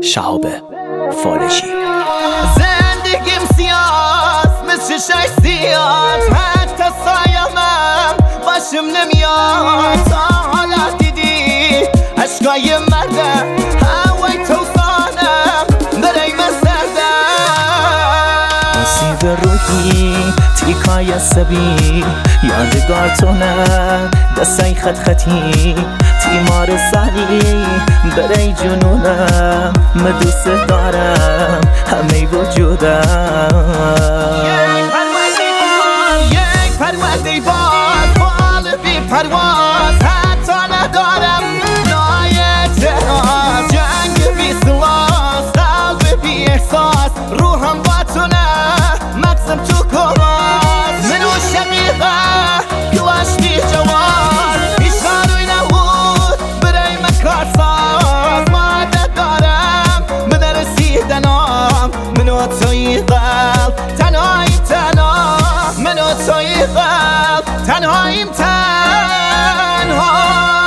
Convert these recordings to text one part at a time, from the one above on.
شهاب فالجی. زندگیم سیاست مثل شش سیاست، حتی سایمم باشم نمیاد. تا حالا دیدی عشقای مردم، هوای توفانم برای من سردم. آسیب روحی تیکای عصبی، یادگارتونم دستای خط خطی، تیمار سالی برای جنونم، من دوست دارم همه وجودم. یک پرونده باز بال بی پرواز، حتی ندارم نای اعتراض. جنگ بی سلاح، قلب بی احساس، روحم با تو نه مغزم تو کواز. منو شقیقه کلاش بی جواز، هیچ قانوی نبود برای من کارساز. مادت دارم به رسیدنام، منو توی قلب تنهاییم تنها، منو توی قلب تنهاییم تنها.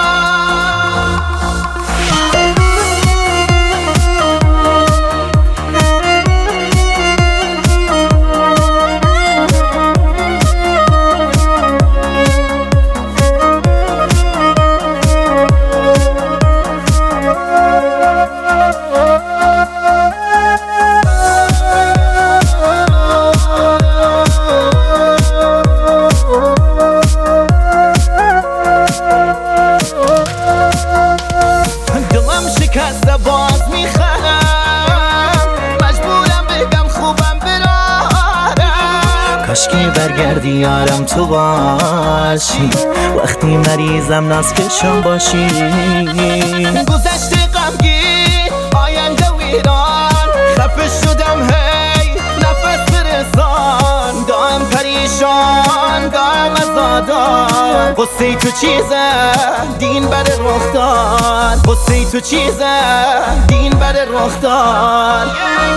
شکسته باز میخرم، مجبورم بگم خوبم برارم. کاشکی برگردی یارم تو باشی، وقتی مریضم نازکشم باشی. گذشته غمگین آینده ویران، خفه شدم هی نفس برسان. دارم پریشان دارم ازادار، قصه تو چیزه دین بر رخ داد. قصه تو چیزه دین بر رخ داد.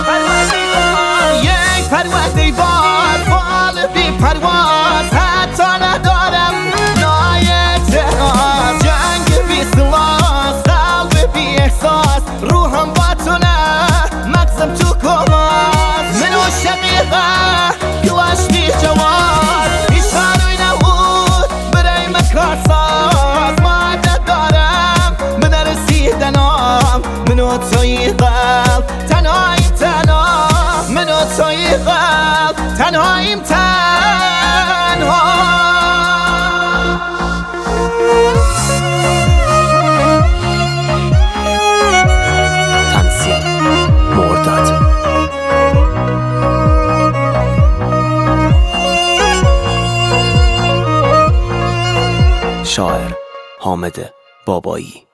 یک پرونده باز بال بی پرواز، حتی ندارم نای اعتراض. جنگ بی سلاح، قلب بی احساس، روحم با تو نه مغزم تو کواز. منو شقیقه کلاش بی جواز، هیچ قانوی نبود برای من کارساز. مادت دارم به رسیدنام، منو توی قلب تنهاییم تنها، منو توی قلب تنهاییم تنها. تنظیم مرداد. شاعر حامد بابایی.